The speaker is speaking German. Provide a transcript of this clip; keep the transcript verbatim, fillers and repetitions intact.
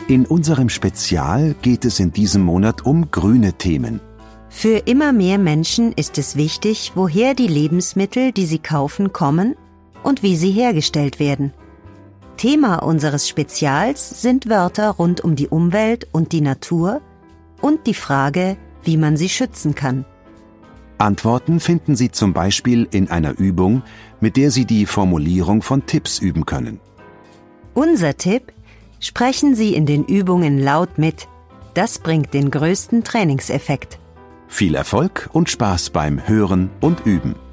In unserem Spezial geht es in diesem Monat um grüne Themen. Für immer mehr Menschen ist es wichtig, woher die Lebensmittel, die sie kaufen, kommen und wie sie hergestellt werden. Thema unseres Spezials sind Wörter rund um die Umwelt und die Natur und die Frage, wie man sie schützen kann. Antworten finden Sie zum Beispiel in einer Übung, mit der Sie die Formulierung von Tipps üben können. Unser Tipp: Sprechen Sie in den Übungen laut mit. Das bringt den größten Trainingseffekt. Viel Erfolg und Spaß beim Hören und Üben.